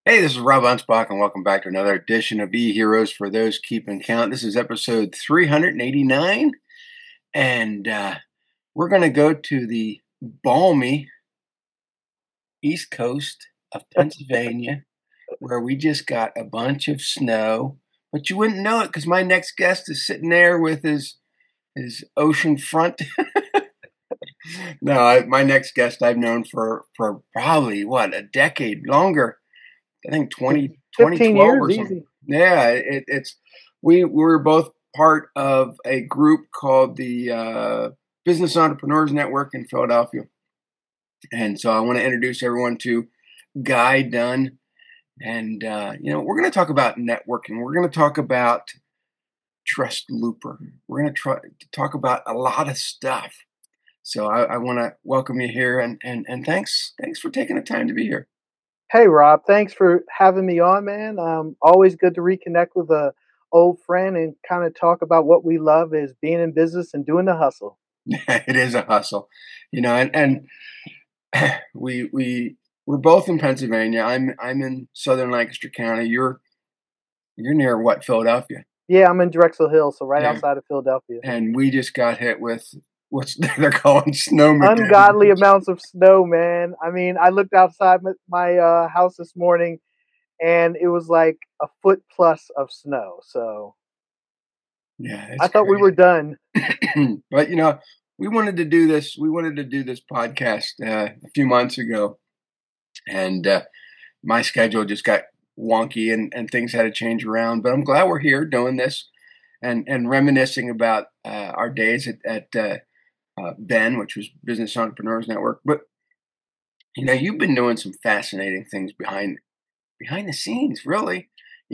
Hey, this is Rob Unsbach, and welcome back to another edition of E-Heroes for those keeping count. This is episode 389, and we're going to go to the balmy east coast of Pennsylvania, where we just got a bunch of snow. But you wouldn't know it because my next guest is sitting there with his ocean front. No, my next guest I've known for probably what, a decade longer. I think 15 2012 years or something. easy. Yeah, it's we were both part of a group called the Business Entrepreneurs Network in Philadelphia, and so I want to introduce everyone to Guy Dunn, and we're going to talk about networking. We're going to talk about Trust Looper. We're going to try to talk about a lot of stuff. So I want to welcome you here, and thanks for taking the time to be here. Hey, Rob, thanks for having me on, man. Always good to reconnect with a old friend and kind of talk about what we love is being in business and doing the hustle. It is a hustle, and we're both in Pennsylvania. I'm in southern Lancaster County. You're near what, Philadelphia? Yeah, I'm in Drexel Hill, so right Yeah. outside of Philadelphia. And we just got hit with what's they're calling snowmageddon. Ungodly amounts of snow, man. I mean, I looked outside my house this morning and it was like a foot plus of snow. So Yeah, I it's thought we were crazy. done. But we wanted to do this. We wanted to do this podcast a few months ago, and my schedule just got wonky, and things had to change around. But I'm glad we're here doing this and reminiscing about our days at Ben, which was Business Entrepreneurs Network. But you've been doing some fascinating things behind the scenes, really.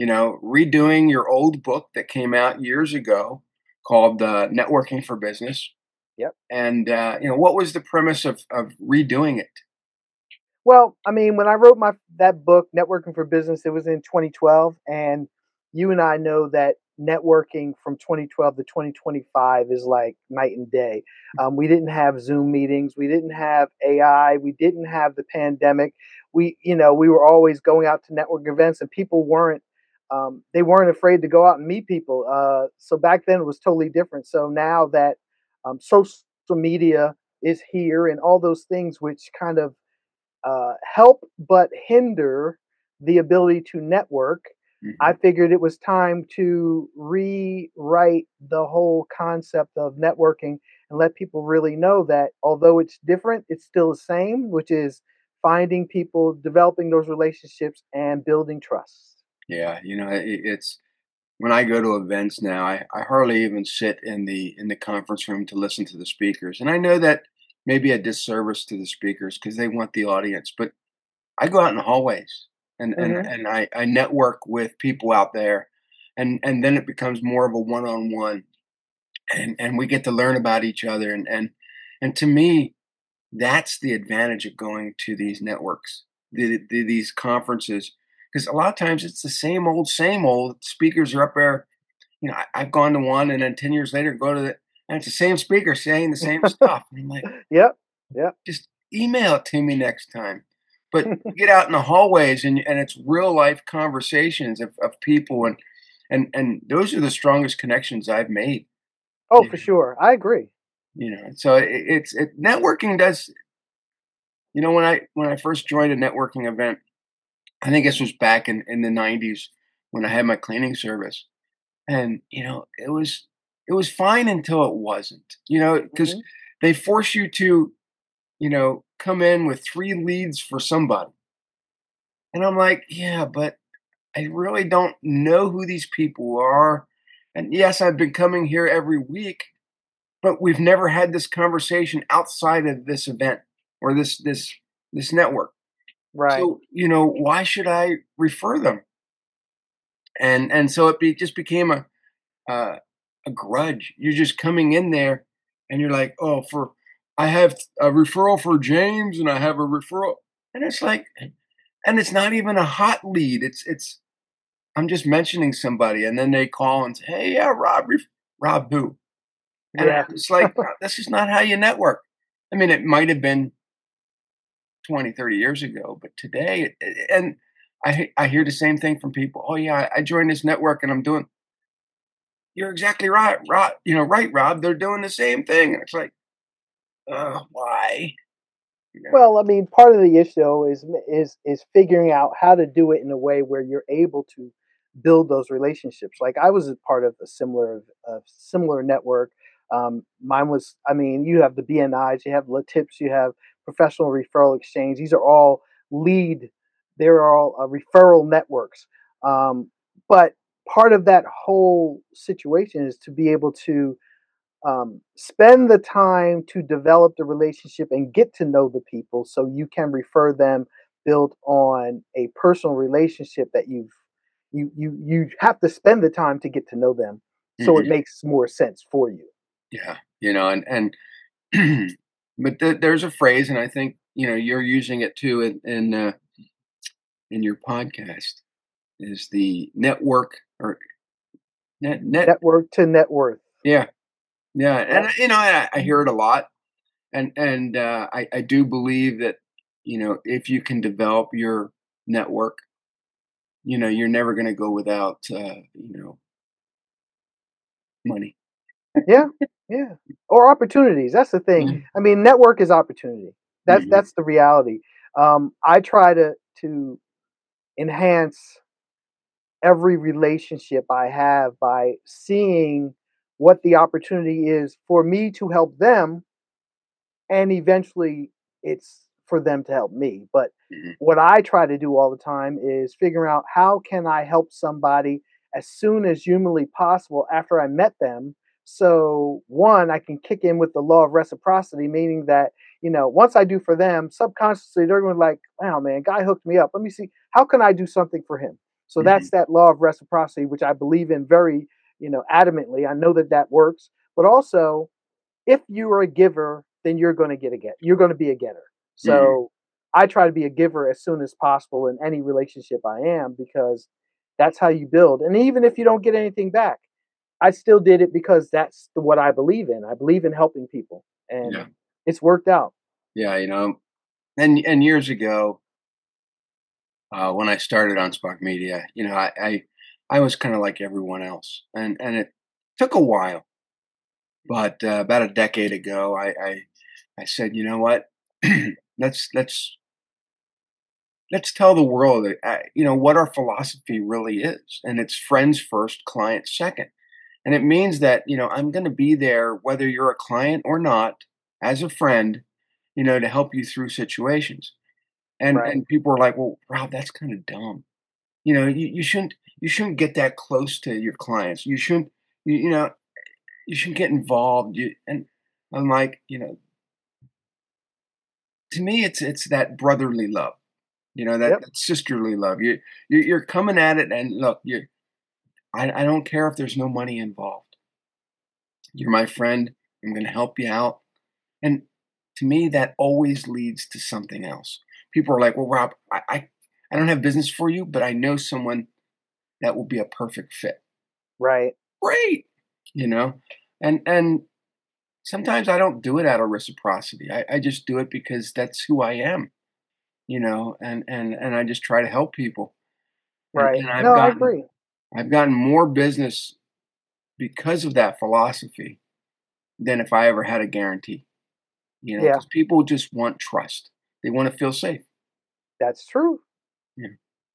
Redoing your old book that came out years ago called Networking for Business. Yep. And what was the premise of redoing it? Well, I mean, when I wrote my that book, Networking for Business, it was in 2012, and you and I know that networking from 2012 to 2025 is like night and day. We didn't have Zoom meetings, we didn't have AI, we didn't have the pandemic. We were always going out to network events, and people weren't they weren't afraid to go out and meet people. So back then it was totally different. So now that social media is here and all those things, which kind of help but hinder the ability to network, I Mhm. figured it was time to rewrite the whole concept of networking and let people really know that although it's different, it's still the same, which is finding people, developing those relationships, and building trust. Yeah, it's when I go to events now, I hardly even sit in the conference room to listen to the speakers, and I know that may be a disservice to the speakers because they want the audience, but I go out in the hallways and and Hmm. and I network with people out there, and then it becomes more of a one-on-one, and we get to learn about each other, and to me, that's the advantage of going to these networks, these conferences, because a lot of times it's the same old. Speakers are up there. I've gone to one, and then 10 years later, go to and it's the same speaker saying the same stuff. And I'm like, Yep. Yep. just email it to me next time. But you get out in the hallways, and it's real life conversations of people, and those are the strongest connections I've made. Oh, You for sure. I agree. so networking does. When I first joined a networking event, I think this was back in the '90s when I had my cleaning service, and it was fine until it wasn't. Because Hmm. they force you to come in with three leads for somebody. And I'm like, yeah, but I really don't know who these people are. And yes, I've been coming here every week, but we've never had this conversation outside of this event or this network. Right. So, why should I refer them? And so just became uh, a grudge. You're just coming in there and you're like, oh, I have a referral for James and I have a referral. And it's like, and it's not even a hot lead. I'm just mentioning somebody, and then they call and say, "Hey, yeah, Rob, Rob who?" And Yeah. it's like, this is not how you network. I mean, it might have been 20, 30 years ago, but today, and I hear the same thing from people. Oh yeah, I joined this network and I'm doing. You're exactly right, Rob. Right, Rob. They're doing the same thing. And it's like, why? You know. Well, I mean, part of the issue though is figuring out how to do it in a way where you're able to build those relationships. Like I was a part of a similar network. Mine was, I mean, you have the BNIs, you have Latips, you have Professional Referral Exchange. These are all lead. They're all referral networks. But part of that whole situation is to be able to spend the time to develop the relationship and get to know the people so you can refer them, build on a personal relationship that you have to spend the time to get to know them so it Mhm. makes more sense for you. Yeah, and but there's a phrase, and I think you're using it too in your podcast. Is the network or net? Network to net worth. Yeah, yeah, and Yep. I hear it a lot, and I do believe that if you can develop your network, you're never going to go without money. Yeah. Yeah. Or opportunities. That's the thing. Yeah. I mean, network is opportunity. That's Mhm. that's the reality. I try to enhance every relationship I have by seeing what the opportunity is for me to help them, and eventually it's for them to help me. But Mhm. what I try to do all the time is figure out how can I help somebody as soon as humanly possible after I met them. So one, I can kick in with the law of reciprocity, meaning that, once I do for them, subconsciously they're going to like, wow, man, guy hooked me up. Let me see, how can I do something for him? So Mhm. that's that law of reciprocity, which I believe in very, adamantly. I know that that works, but also if you are a giver, then you're going to you're going to be a getter. Mhm. So I try to be a giver as soon as possible in any relationship I am because that's how you build. And even if you don't get anything back, I still did it because that's what I believe in. I believe in helping people, and Yeah, it's worked out. yeah, and years ago, when I started on Spark Media, I was kind of like everyone else, and it took a while, but about a decade ago, I said, you know what, let's let's tell the world that, what our philosophy really is, and it's friends first, clients second, and it means that I'm going to be there whether you're a client or not, as a friend, to help you through situations. Right. And people are like, well, Rob, that's kind of dumb. You shouldn't get that close to your clients. You shouldn't you, you know you shouldn't get involved. And I'm like, to me, it's that brotherly love. Yep. That sisterly love. You're coming at it, and look, I don't care if there's no money involved. You're my friend. I'm going to help you out. And to me, that always leads to something else. People are like, well, Rob, I don't have business for you, but I know someone that will be a perfect fit. Right. Great. You know? And sometimes I don't do it out of reciprocity. I just do it because that's who I am, and I just try to help people. And Right. and No, I agree. I've gotten more business because of that philosophy than if I ever had a guarantee. Yeah, Because people just want trust. They want to feel safe. that's true. Yeah.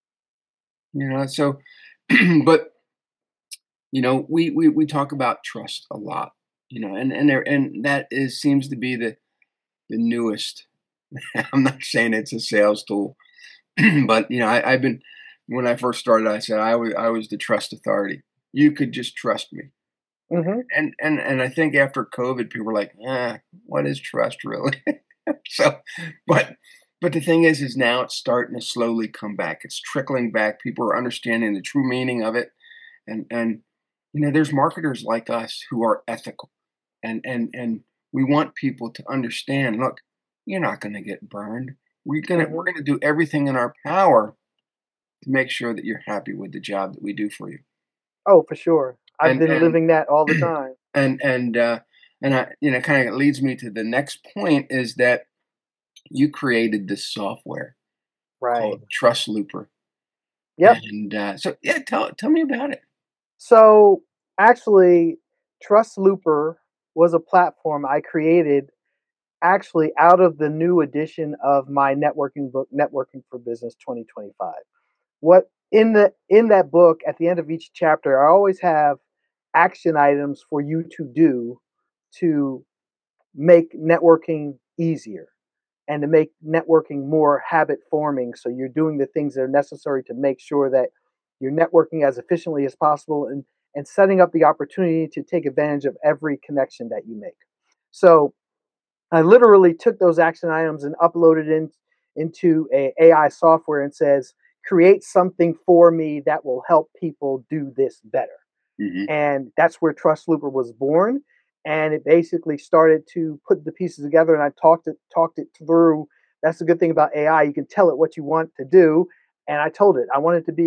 So but we talk about trust a lot, and that is seems to be the newest. I'm not saying it's a sales tool, but I've been when I first started, I said I was the trust authority. You could just trust me. Hmm. And I think after COVID, people were like, what is trust really? So, but the thing is now it's starting to slowly come back. It's trickling back. People are understanding the true meaning of it, and there's marketers like us who are ethical, and we want people to understand. Look, you're not going to get burned. We're Hmm. gonna do everything in our power to make sure that you're happy with the job that we do for you. Oh, for sure. I've And been and living that all the time. and I kind of leads me to the next point is that you created this software Right. called Trust Looper. Yep. And so, yeah, tell me about it. So actually, Trust Looper was a platform I created actually out of the new edition of my networking book, Networking for Business 2025. What in that book, at the end of each chapter, I always have action items for you to do to make networking easier and to make networking more habit forming. So you're doing the things that are necessary to make sure that you're networking as efficiently as possible, and setting up the opportunity to take advantage of every connection that you make. So I literally took those action items and uploaded into a AI software and says, create something for me that will help people do this better. Hmm. And that's where Trust Looper was born. And it basically started to put the pieces together, and I talked it through. That's the good thing about AI. You can tell it what you want to do. And I told it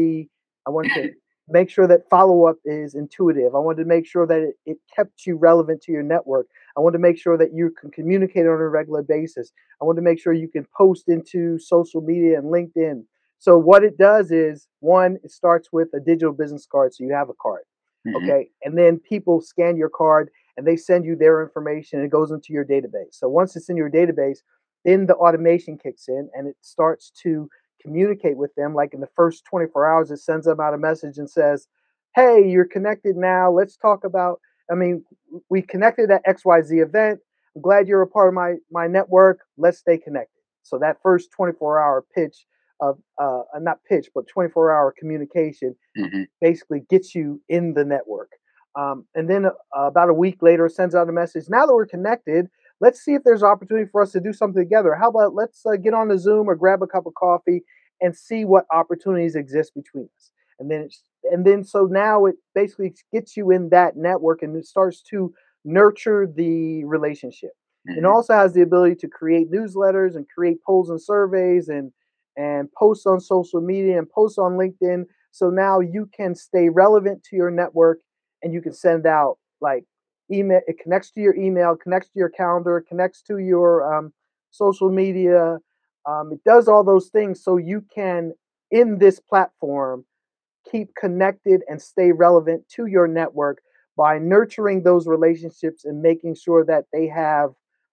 I wanted to make sure that follow up is intuitive. I wanted to make sure that it kept you relevant to your network. I wanted to make sure that you can communicate on a regular basis. I wanted to make sure you can post into social media and LinkedIn. So what it does is, one, it starts with a digital business card, so you have a card. Hmm. Okay. And then people scan your card and they send you their information, and it goes into your database. So once it's in your database, then the automation kicks in and it starts to communicate with them. Like in the first 24 hours, it sends them out a message and says, hey, you're connected now. Let's talk about, I mean, we connected at XYZ event. I'm glad you're a part of my network. Let's stay connected. So that first 24-hour pitch of, not pitch, but 24-hour communication Hmm. basically gets you in the network. And then about a week later, sends out a message. Now that we're connected, let's see if there's opportunity for us to do something together. How about let's get on the Zoom or grab a cup of coffee and see what opportunities exist between us. And then so now it basically gets you in that network, and it starts to nurture the relationship. It Hmm. also has the ability to create newsletters and create polls and surveys and post on social media and post on LinkedIn. So now you can stay relevant to your network, and you can send out like email. It connects to your email, connects to your calendar, connects to your social media. It does all those things so you can, in this platform, keep connected and stay relevant to your network by nurturing those relationships and making sure that they have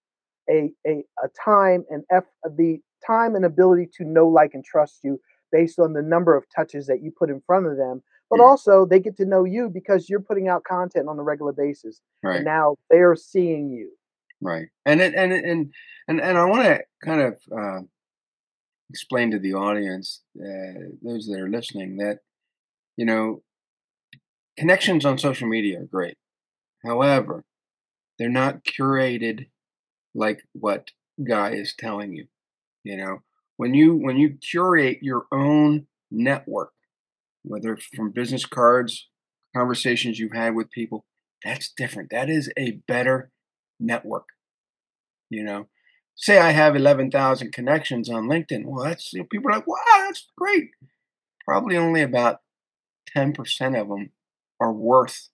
a time and the time and ability to know, like, and trust you based on the number of touches that you put in front of them. But Hmm. also, they get to know you because you're putting out content on a regular basis, and Right. now they're seeing you. Right. And I want to kind of explain to the audience, those that are listening, that you know connections on social media are great. However, they're not curated like what Guy is telling you. You know, when you curate your own network, whether from business cards, conversations you've had with people, that's different. That is a better network. You know, say I have 11,000 connections on LinkedIn. Well, that's, people are like, wow, that's great. Probably only about 10% of them are worth,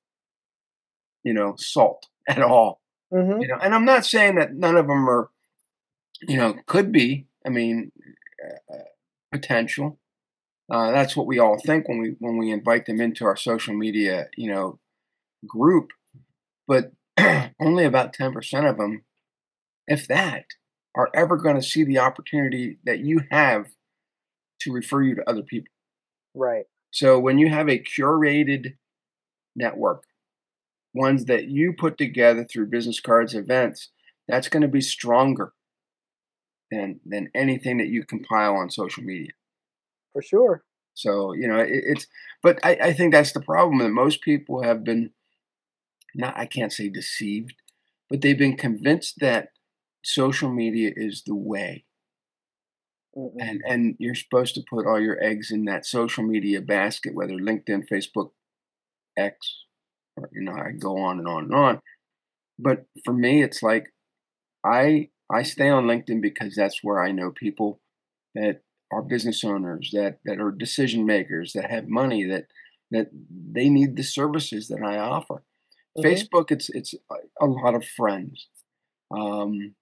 salt at all. Hmm. And I'm not saying that none of them are, could be. I mean, potential. That's what we all think when we invite them into our social media, group. But only about 10% of them, if that, are ever going to see the opportunity that you have to refer you to other people. Right. So when you have a curated network, ones that you put together through business cards, events, that's going to be stronger than anything that you compile on social media. For sure. So it's, but I think that's the problem, that most people have been, not, I can't say deceived, but they've been convinced that social media is the way. Mm-mm. And you're supposed to put all your eggs in that social media basket, whether LinkedIn, Facebook, X, or I go on and on and on. But for me, it's like I stay on LinkedIn because that's where I know people that are business owners, that are decision makers, that have money, that they need the services that I offer. Hmm. Facebook, it's a lot of friends, um,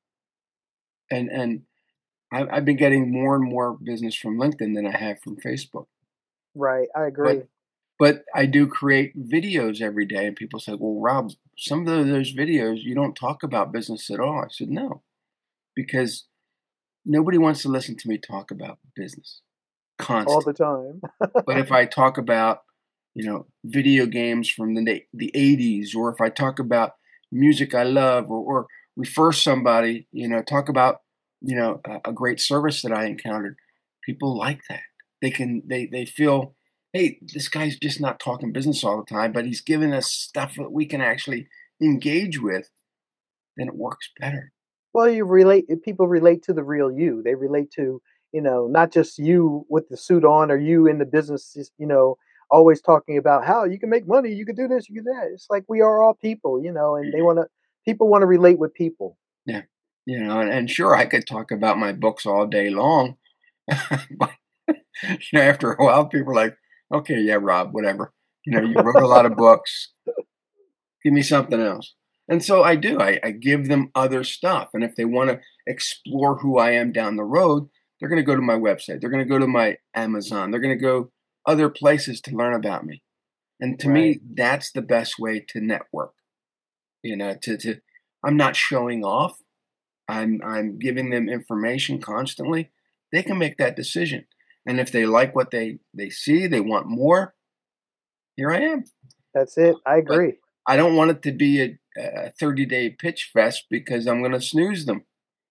and I've been getting more and more business from LinkedIn than I have from Facebook. Right. I But agree. I do create videos every day, and people say, "Well, Rob, some of those videos you don't talk about business at all." I said, "No, because nobody wants to listen to me talk about business All constantly." the time. But if I talk about, video games from the 80s, or if I talk about music I love, or refer somebody, talk about, a great service that I encountered, people like that. They feel, hey, this guy's just not talking business all the time, but he's giving us stuff that we can actually engage with, then it works better. Well, people relate to the real you. They relate to, not just you with the suit on or you in the business, always talking about how you can make money, you can do this, you can do that. It's like we are all people, and people want to relate with people. Yeah. And sure, I could talk about my books all day long, but after a while, people are like, "Okay, yeah, Rob, whatever. You wrote a lot of books. Give me something else." And so I do. I give them other stuff, and if they want to explore who I am down the road, they're going to go to my website. They're going to go to my Amazon. They're going to go other places to learn about me. And to Right. me, that's the best way to network. To I'm not showing off. I'm giving them information constantly. They can make that decision. And if they like what they see, they want more, here I am. That's it. I But agree. I don't want it to be a 30-day pitch fest because I'm going to snooze them,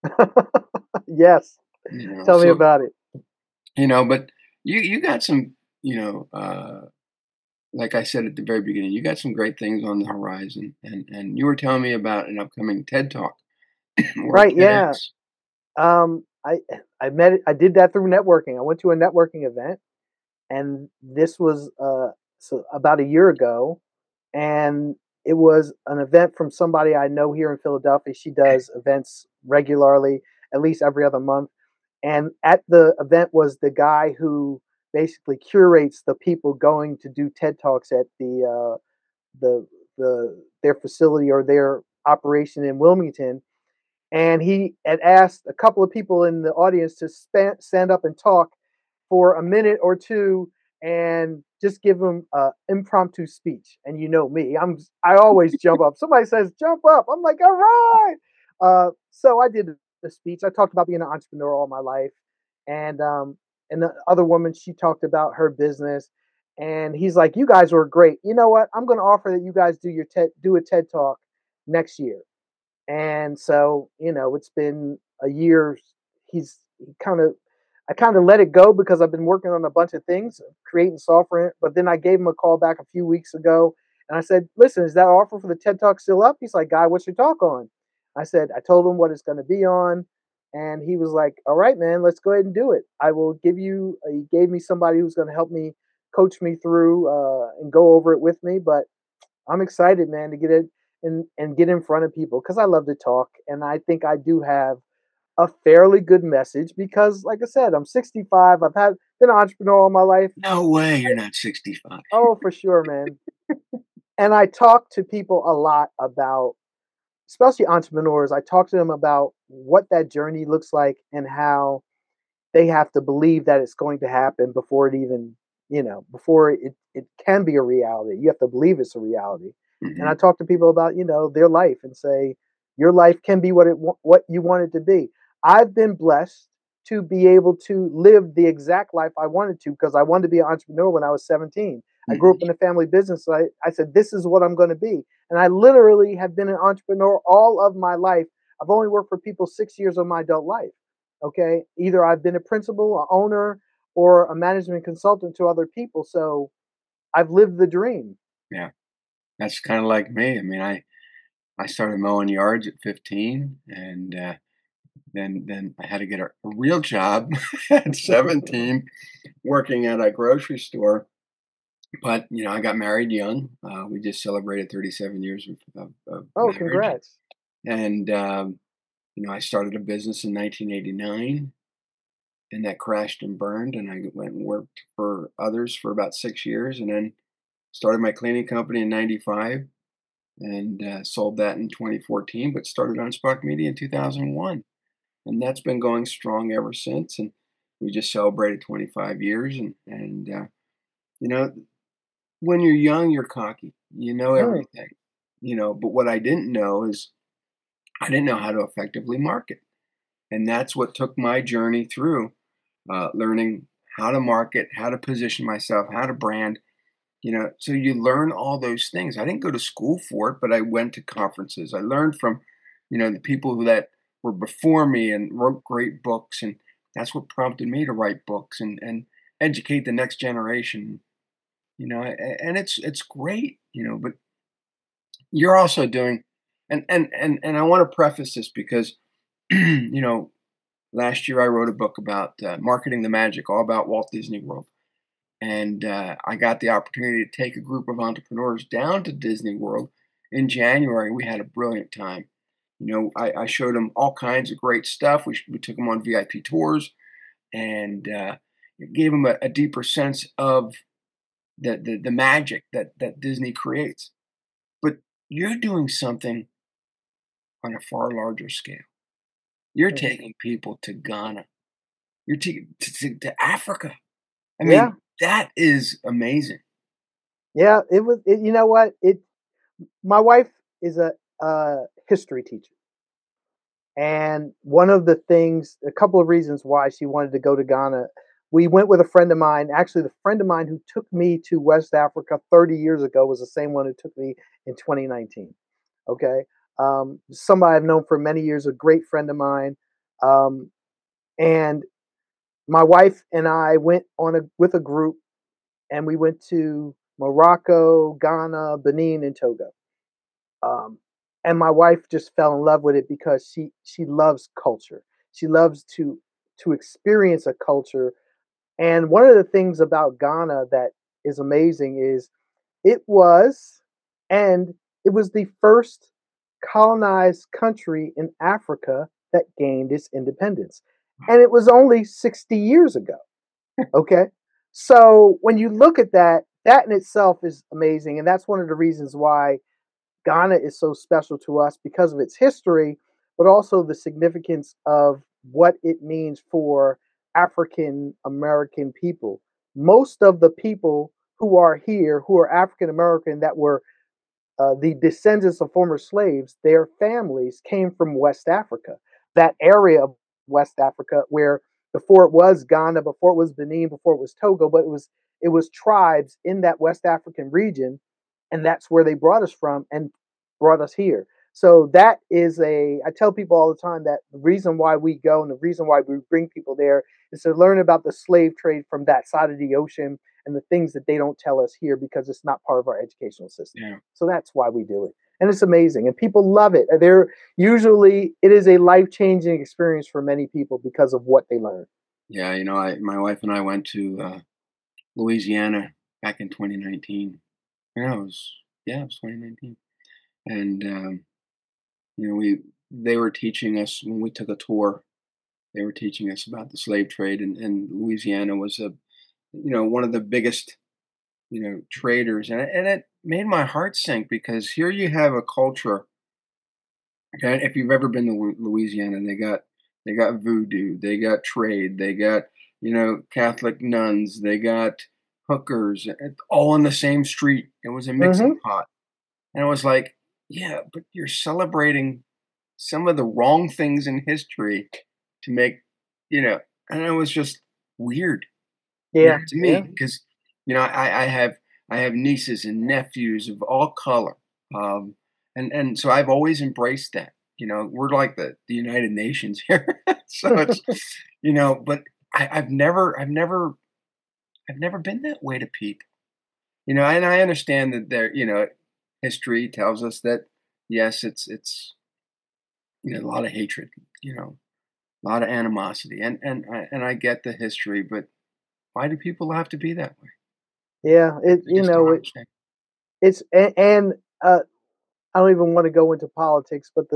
Yes. Tell me So, about it. but you got some, like I said at the very beginning, you got some great things on the horizon, and you were telling me about an upcoming TED Talk or Right. Yeah. TEDx. Um, I I did that through networking. I went to a networking event, and this was so about a year ago, and it was an event from somebody I know here in Philadelphia. She does events regularly, at least every other month. And at the event was the guy who basically curates the people going to do TED Talks at the their facility or their operation in Wilmington, and he had asked a couple of people in the audience to stand up and talk for a minute or two and just give them an impromptu speech. And you know me, I always jump up. Somebody says jump up, I'm like, all right. So I did the speech. I talked about being an entrepreneur all my life, and the other woman, she talked about her business. And he's like, you guys were great. You know what? I'm going to offer that you guys do a TED talk next year. And so, it's been a year. He's kind of, I kind of let it go because I've been working on a bunch of things, creating software. But then I gave him a call back a few weeks ago and I said, listen, is that offer for the TED Talk still up? He's like, Guy, what's your talk on? I said, I told him what it's going to be on. And he was like, all right, man, let's go ahead and do it. I will give you, he gave me somebody who's going to help me coach me through and go over it with me. But I'm excited, man, to get it and get in front of people because I love to talk, and I think I do have a fairly good message because, like I said, I'm 65. Been an entrepreneur all my life. No way, you're not 65. Oh, for sure, man. And I talk to people a lot about, especially entrepreneurs. I talk to them about what that journey looks like and how they have to believe that it's going to happen before it even, before it can be a reality. You have to believe it's a reality. And I Mhm. talk to people about, their life and say, your life can be what you want it to be. I've been blessed to be able to live the exact life I wanted to because I wanted to be an entrepreneur when I was 17. I grew up Mhm. in a family business. So I said, this is what I'm going to be. And I literally have been an entrepreneur all of my life. I've only worked for people 6 years of my adult life. Okay. Either I've been a principal, a owner, or a management consultant to other people. So I've lived the dream. Yeah, that's kinda like me. I mean, I started mowing yards at 15, and, then I had to get a real job at 17 working at a grocery store, but, I got married young. We just celebrated 37 years of Oh, marriage, congrats. and, I started a business in 1989, and that crashed and burned, and I went and worked for others for about 6 years, and then started my cleaning company in '95 and, sold that in 2014, but started on Spark Media in 2001, and that's been going strong ever since, and we just celebrated 25 years, and You know, when you're young, you're cocky. You know Mm, everything. But what I didn't know is I didn't know how to effectively market, and that's what took my journey through learning how to market, how to position myself, how to brand. So you learn all those things. I didn't go to school for it, but I went to conferences. I learned from, the people that were before me and wrote great books, and that's what prompted me to write books and educate the next generation. And it's great. But you're also doing, and I want to preface this because, last year I wrote a book about marketing the magic, all about Walt Disney World. And I got the opportunity to take a group of entrepreneurs down to Disney World in January. We had a brilliant time. I showed them all kinds of great stuff. We took them on VIP tours and it gave them a deeper sense of the magic that Disney creates. But you're doing something on a far larger scale. You're mm. taking people to Ghana. You're taking to Africa. I Yeah, mean, that is amazing. yeah. It was. You know what? My wife is a history teacher, and one of the things, a couple of reasons why she wanted to go to Ghana. We went with a friend of mine. Actually, the friend of mine who took me to West Africa 30 years ago was the same one who took me in 2019. Okay, somebody I've known for many years, a great friend of mine, um, and my wife and I went on a with a group, and we went to Morocco, Ghana, Benin, and Togo. Um, and my wife just fell in love with it because she loves culture. She loves to experience a culture. And one of the things about Ghana that is amazing is it was and it was the first colonized country in Africa that gained its independence. And it was only 60 years ago. Okay. So when you look at that, that in itself is amazing. And that's one of the reasons why Ghana is so special to us because of its history, but also the significance of what it means for African American people. Most of the people who are here, who are African American, that were the descendants of former slaves, their families came from West Africa, that area of West Africa where before it was Ghana, before it was Benin, before it was Togo, but it was tribes in that West African region, and that's where they brought us from and brought us here. So that is I tell people all the time that the reason why we go and the reason why we bring people there is to learn about the slave trade from that side of the ocean and the things that they don't tell us here because it's not part of our educational system. Yeah. So that's why we do it. And it's amazing. And people love it. They're usually it is a life-changing experience for many people because of what they learn. Yeah, my wife and I went to Louisiana back in 2019. Yeah, it was 2019, and we they were teaching us when we took a tour. They were teaching us about the slave trade, and Louisiana was one of the biggest traders, and it made my heart sink because here you have a culture. Okay, if you've ever been to Louisiana, they got voodoo, they got trade, they got Catholic nuns, they got hookers, all in the same street. It was a mixing Mm-hmm. pot, and it was like, yeah, but you're celebrating some of the wrong things in history to make, you know, and it was just weird, Yeah, to me yeah. because I have nieces and nephews of all color, um, and so I've always embraced that. We're like the United Nations here, so it's but I've never been that way to people. And I understand that history tells us that yes, it's a lot of hatred, a lot of animosity, and I get the history, but why do people have to be that way? Yeah, it I just don't understand. it's and I don't even want to go into politics, but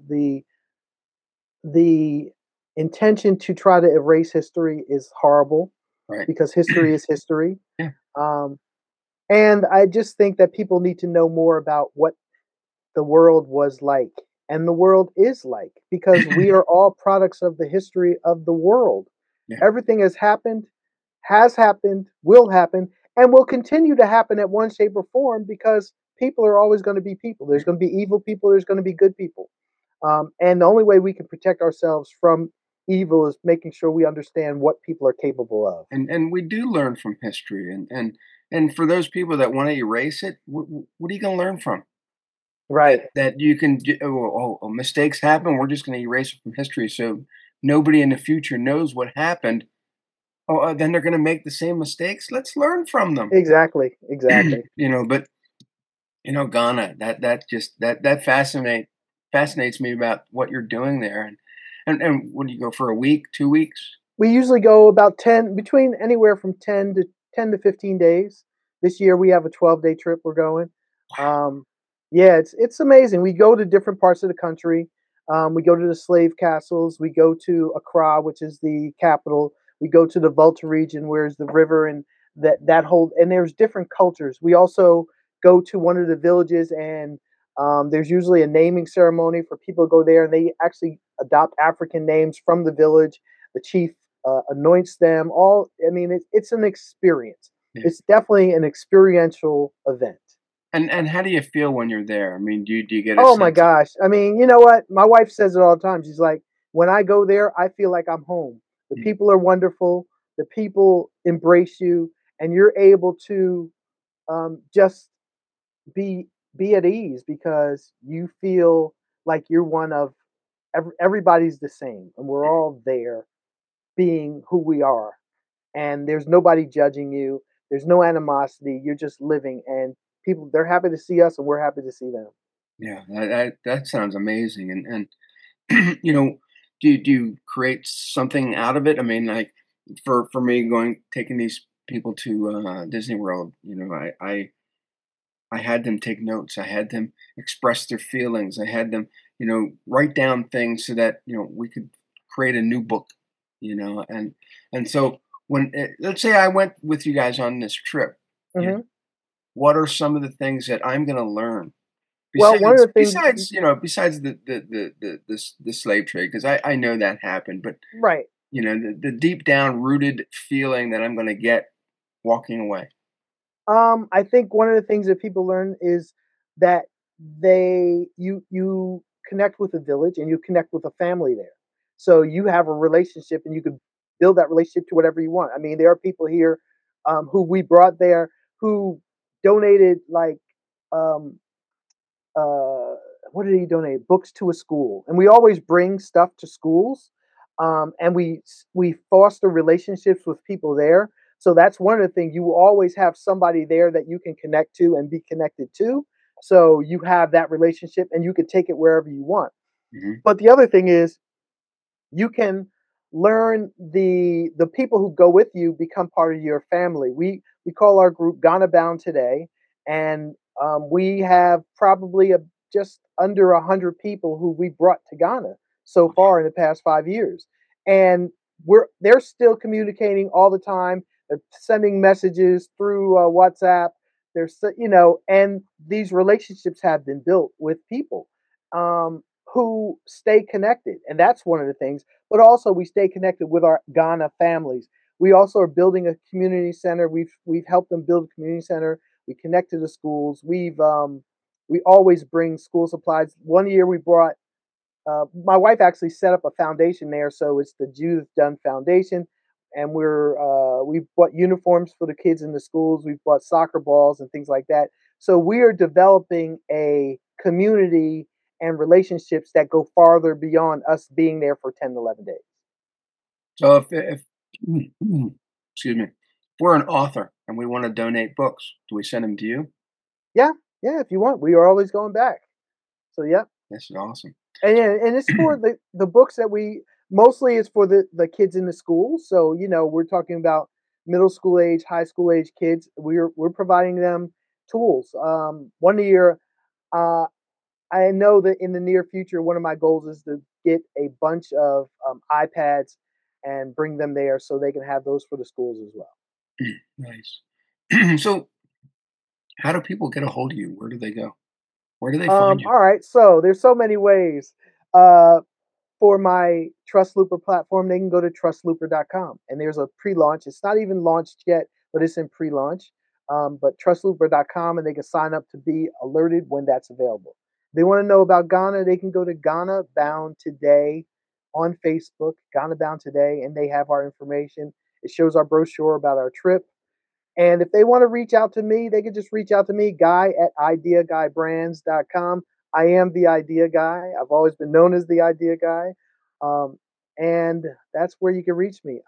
the intention to try to erase history is horrible Right. because history is history. Yeah. Um, and I just think that people need to know more about what the world was like and the world is like because we are all products of the history of the world. Yeah. Everything has happened, will happen, and will continue to happen at one shape or form because people are always going to be people. There's going to be evil people. There's going to be good people. And the only way we can protect ourselves from evil is making sure we understand what people are capable of. And we do learn from history, and for those people that want to erase it, what are you going to learn from? Right. That you can mistakes happen. We're just going to erase it from history, so nobody in the future knows what happened. Oh, then they're going to make the same mistakes. Let's learn from them. Exactly. Exactly. But Ghana, that fascinates me about what you're doing there, and when you go for a week, 2 weeks. We usually go about 10, between anywhere from 10 to 15 days. This year we have a 12-day trip we're going. Um, yeah, it's amazing. We go to different parts of the country. We go to the slave castles. We go to Accra, which is the capital. We go to the Volta region, where's the river, and that whole, and there's different cultures. We also go to one of the villages, and there's usually a naming ceremony for people to go there, and they actually adopt African names from the village. The chief anoints them. I mean, it's an experience. Yeah. It's definitely an experiential event. And how do you feel when you're there? I mean, do you get a Oh my sense of gosh. I mean, you know what? My wife says it all the time. She's like, when I go there, I feel like I'm home. The mm, people are wonderful. The people embrace you, and you're able to just be be at ease because you feel like you're one of everybody's the same, and we're all there being who we are, and there's nobody judging you. There's no animosity. You're just living, and people, they're happy to see us, and we're happy to see them. yeah, that sounds amazing, and do you create something out of it? I mean, like for me, taking these people to Disney World, I had them take notes. I had them express their feelings. I had them, write down things so that we could create a new book, and so let's say I went with you guys on this trip, you know, Hmm. what are some of the things that I'm going to learn Well, one of besides the things, besides the slave trade, because I know that happened, but right? the deep down rooted feeling that I'm going to get walking away. I think one of the things that people learn is that you connect with a village and you connect with a family there. So you have a relationship and you can build that relationship to whatever you want. I mean, there are people here who we brought there who donated like um, uh, what did he donate? Books to a school, and we always bring stuff to schools, and we foster relationships with people there. So that's one of the things. You will always have somebody there that you can connect to and be connected to. So you have that relationship, and you can take it wherever you want. Hmm. But the other thing is, you can learn the people who go with you become part of your family. We call our group Ghana Bound Today, and we have probably just under 100 people who we brought to Ghana so far in the past 5 years, and they're still communicating all the time. They're sending messages through WhatsApp. And these relationships have been built with people who stay connected, and that's one of the things. But also, we stay connected with our Ghana families. We also are building a community center. We've helped them build a community center. We connect to the schools. We always bring school supplies. One year we brought. My wife actually set up a foundation there, so it's the Judith Dunn Foundation, and we've bought uniforms for the kids in the schools. We've bought soccer balls and things like that. So we are developing a community and relationships that go farther beyond us being there for 10 to 11 days. So if excuse me, if we're an author and we want to donate books, do we send them to you? Yeah, yeah, if you want, we are always going back. So yeah, This is awesome. and yeah, and it's for the books that we mostly it's for the kids in the schools. So we're talking about middle school age, high school age kids. We're providing them tools. One year, uh, I know that in the near future, one of my goals is to get a bunch of iPads and bring them there so they can have those for the schools as well. Nice. So, how do people get a hold of you? Where do they go? Where do they find you? All right, so there's so many ways. Uh, for my Trust Looper platform, they can go to trustlooper.com, and there's a pre-launch. It's not even launched yet, but it's in pre-launch. but trustlooper.com, and they can sign up to be alerted when that's available. If they want to know about Ghana, they can go to Ghana Bound Today on Facebook, Ghana Bound Today, and they have our information. It shows our brochure about our trip. And if they want to reach out to me, they can just reach out to me, guy at ideaguybrands.com. I am the idea guy. I've always been known as the idea guy. Um, and that's where you can reach me.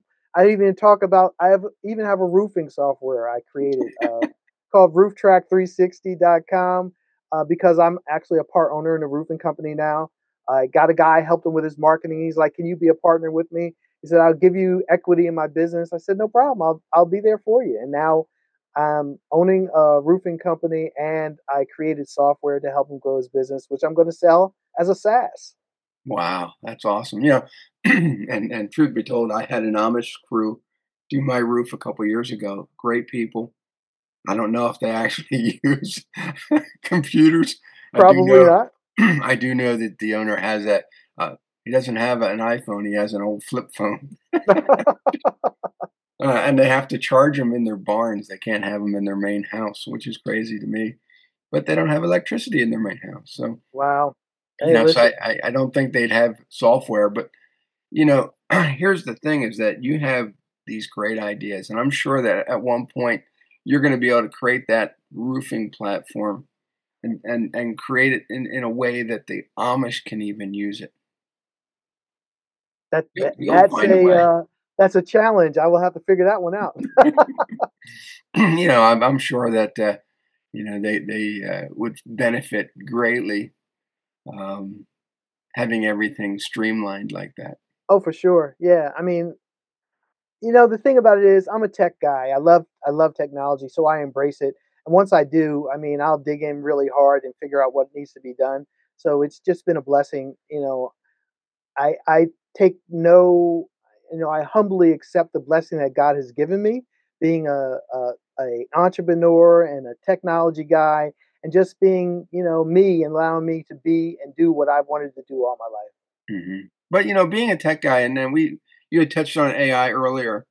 I even have a roofing software I created called rooftrack360.com because I'm actually a part owner in a roofing company now. I got a guy, helped him with his marketing. He's like, "Can you be a partner with me?" He said, "I'll give you equity in my business." I said, "No problem. I'll be there for you." And now I'm owning a roofing company, and I created software to help him grow his business, which I'm going to sell as a SaaS. Wow, that's awesome. And truth be told, I had an Amish crew do my roof a couple years ago. Great people. I don't know if they actually use computers. I do Probably know not. I do know that the owner has that. He doesn't have an iPhone. He has an old flip phone, and they have to charge them in their barns. They can't have them in their main house, which is crazy to me. But they don't have electricity in their main house, so Wow. Hey, so listen. I don't think they'd have software. But here's the thing: is that you have these great ideas, and I'm sure that at one point you're going to be able to create that roofing platform and create it in a way that the Amish can even use it. That, You'll that you'll find a way. that's a challenge. I will have to figure that one out. I'm sure that they would benefit greatly, um, having everything streamlined like that. Oh, for sure. Yeah. I mean, the thing about it is I'm a tech guy. I love technology, so I embrace it. And once I do, I mean, I'll dig in really hard and figure out what needs to be done. So it's just been a blessing. I take no, I humbly accept the blessing that God has given me, being a entrepreneur and a technology guy, and just being me and allowing me to be and do what I've wanted to do all my life. But being a tech guy, and then you had touched on AI earlier.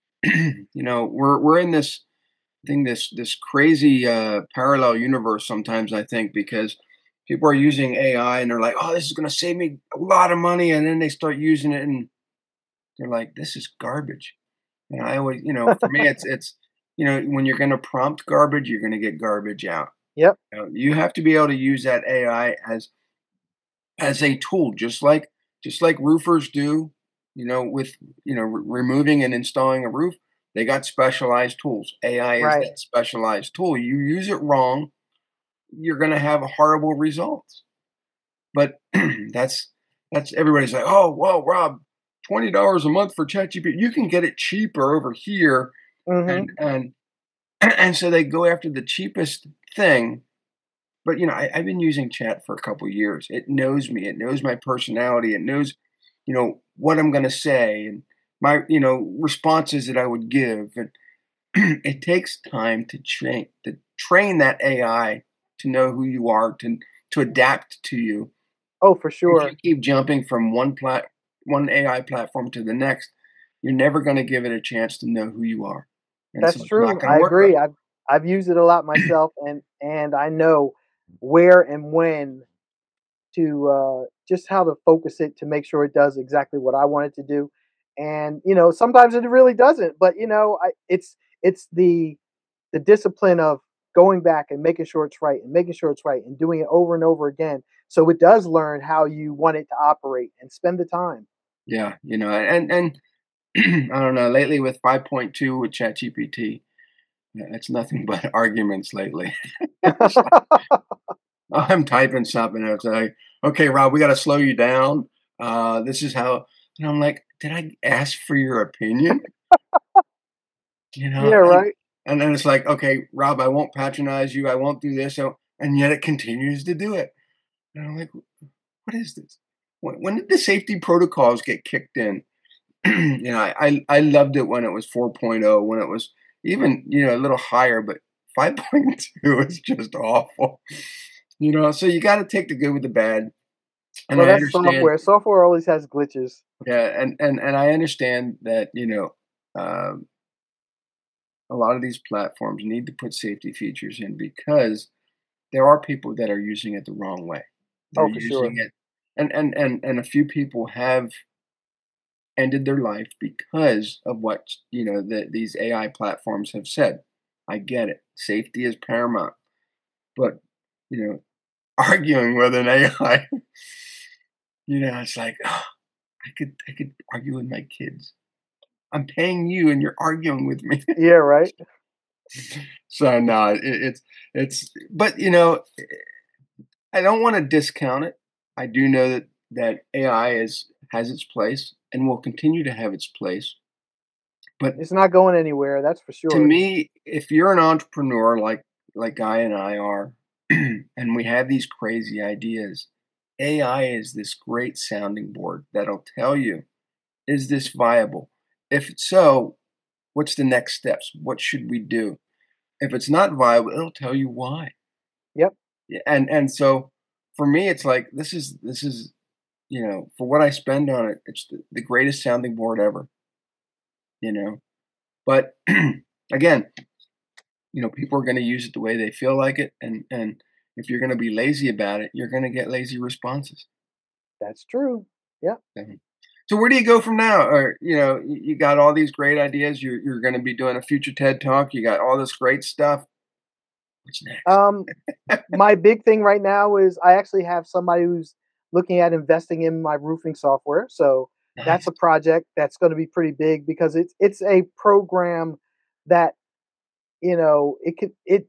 We're in this thing, this crazy parallel universe sometimes, I think, because people are using AI and they're like, "Oh, this is going to save me a lot of money," and then they start using it and they're like, "This is garbage." And I always, for me, it's when you're going to prompt garbage, you're going to get garbage out. Yep. You have to be able to use that AI as a tool, just like roofers do. With removing and installing a roof, they got specialized tools. AI is Right. that specialized tool. You use it wrong, you're going to have horrible results. But that's everybody's like, "Oh, well, Rob, $20 a month for ChatGPT. You can get it cheaper over here," Hmm. and and so they go after the cheapest thing. But I've been using Chat for a couple years. It knows me. It knows my personality. It knows, what I'm going to say and my responses that I would give. And it takes time to train that AI to know who you are, to adapt to you. Oh, for If you sure. keep jumping from one AI platform to the next, you're never going to give it a chance to know who you are, and so That's it's not true. going to I work right. agree. I've used it a lot myself, and I know where and when to just how to focus it to make sure it does exactly what I want it to do. And sometimes it really doesn't. But it's the discipline of going back and making sure it's right and making sure it's right and doing it over and over again, so it does learn how you want it to operate and spend the time. Yeah, and I don't know. Lately, with 5.2 with ChatGPT, it's nothing but arguments lately. It's like, I'm typing something, and it's like, "Okay, Rob, we got to slow you down. This is how." And I'm like, "Did I ask for your opinion?" You Yeah, know, and right. and then it's like, "Okay, Rob, I won't patronize you. I won't do this." So, and yet it continues to do it. And I'm like, "What is this? When did the safety protocols get kicked in?" I loved it when it was 4.0, when it was even, a little higher, but 5.2 is just awful. So you got to take the good with the bad. And Well, I that's understand, software always has glitches. yeah, and I understand that, um, a lot of these platforms need to put safety features in because there are people that are using it the wrong way. They're Oh, for using sure. it, and a few people have ended their life because of what these AI platforms have said. I get it. Safety is paramount, but you know, arguing with an AI, it's like I could argue with my kids. I'm paying you, and you're arguing with me. Yeah, right. So no, it's but I don't want to discount it. I do know that AI has its place and will continue to have its place. But It's not going anywhere, that's for to sure. me, if you're an entrepreneur like Guy and I are, and we have these crazy ideas, AI is this great sounding board that'll tell you, is this viable? If it's so, what's the next steps? What should we do? If it's not viable, it'll tell you why. Yep. Yeah, and so for me, it's like this is for what I spend on it, it's the greatest sounding board ever. You know, but again, people are going to use it the way they feel like it, and if you're going to be lazy about it, you're going to get lazy responses. That's true. Yep. Mhm. So where do you go from now? Or you got all these great ideas. You're going to be doing a future TED talk. You got all this great stuff. What's next? Um, my big thing right now is I actually have somebody who's looking at investing in my roofing software. So that's Nice. a project that's going to be pretty big because it's a program that it could it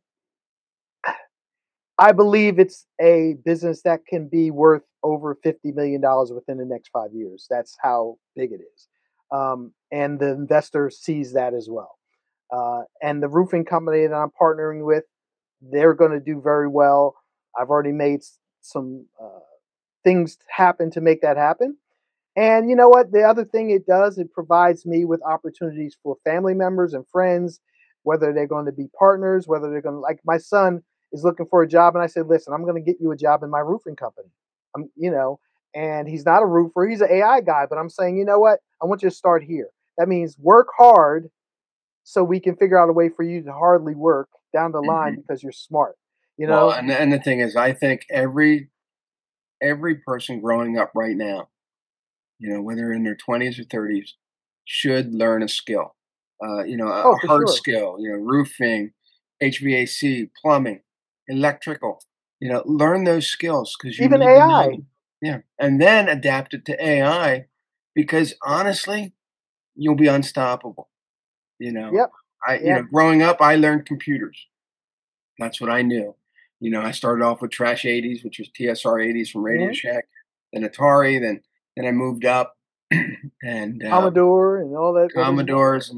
I believe it's a business that can be worth over $50 million within the next 5 years. That's how big it is, and the investor sees that as well. And the roofing company that I'm partnering with, they're going to do very well. I've already made some things happen to make that happen. And you know what? The other thing it does, it provides me with opportunities for family members and friends, whether they're going to be partners, whether they're going to, like my son is looking for a job. And I said, listen, I'm going to get you a job in my roofing company. And he's not a roofer, he's an AI guy. But I'm saying, you know what? I want you to start here. That means work hard so we can figure out a way for you to hardly work down the line Mhm. because you're smart, you Well, know? and the thing is, I think every person growing up right now, whether in their 20s or 30s, should learn a skill. Oh, A for hard sure. skill, roofing, HVAC, plumbing, electrical, learn those skills because you Even need to know AI. them. Yeah. And then adapt it to AI because honestly, you'll be unstoppable. You know, Yep. Yep. growing up, I learned computers. That's what I knew. I started off with Trash 80s, which was TSR 80s from Radio Hmm. Shack, then Atari, then I moved up and Commodore and all that other stuff. Commodores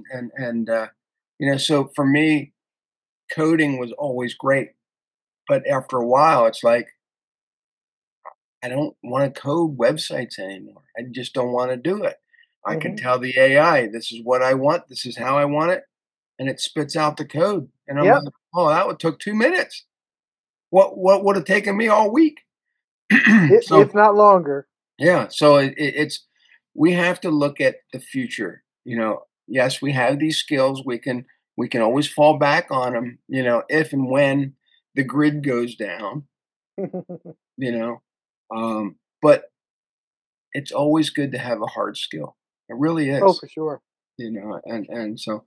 so for me, coding was always great. But after a while, it's like I don't want to code websites anymore. I just don't want to do it. I can Hmm. tell the AI, this is what I want, this is how I want it, and it spits out the code. And I'm Yep. like, oh, that would took 2 minutes. What would have taken me all week? So If not longer. yeah, so it's we have to look at the future. Yes, we have these skills. We can always fall back on them. If and when the grid goes down. You know, but it's always good to have a hard skill. It really Oh, is. for sure. And so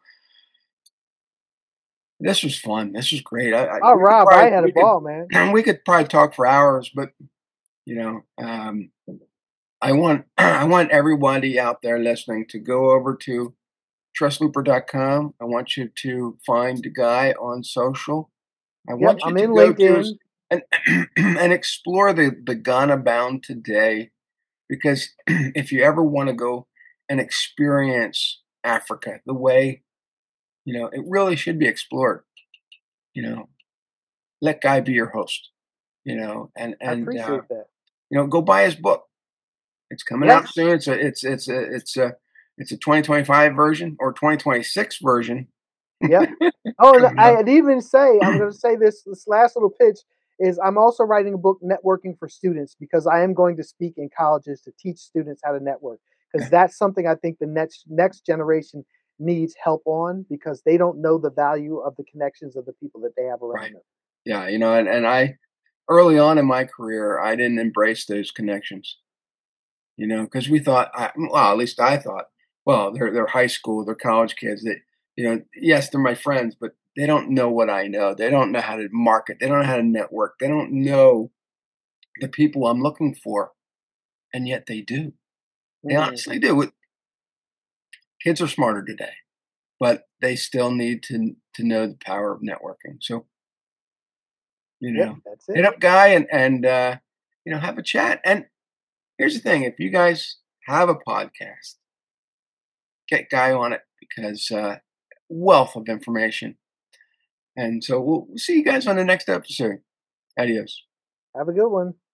this was fun. This was great. Oh, We could Rob, I probably had a we could ball, man. we could probably talk for hours, but you know, um, I want I want everybody out there listening to go over to trustlooper.com. I want you to find the guy on social. I Yep, want you I'm to in go to his LinkedIn. and and explore the Ghana Bound today because if you ever want to go and experience Africa the way it really should be explored. You know, let Guy be your host. I And appreciate that. go buy his book. It's coming out Yes. soon. It's a 2025 version or 2026 version Yep. Oh, and coming out. I'd even say, I'm going to say this last little pitch is I'm also writing a book, Networking for Students, because I am going to speak in colleges to teach students how to network, because Yeah. that's something I think the next generation needs help on because they don't know the value of the connections of the people that they have Right. around them. Yeah. And I early on in my career, I didn't embrace those connections. Because we thought, well, at least I thought, well, they're high school, they're college kids. That yes, they're my friends, but they don't know what I know. They don't know how to market. They don't know how to network. They don't know the people I'm looking for, and yet they do. They Mhm. honestly do. Kids are smarter today, but they still need to know the power of networking. So you Yep, know, that's hit it. up Guy and have a chat. And here's the thing: if you guys have a podcast, get Guy on it because wealth of information. And so we'll see you guys on the next episode. Adios. Have a good one.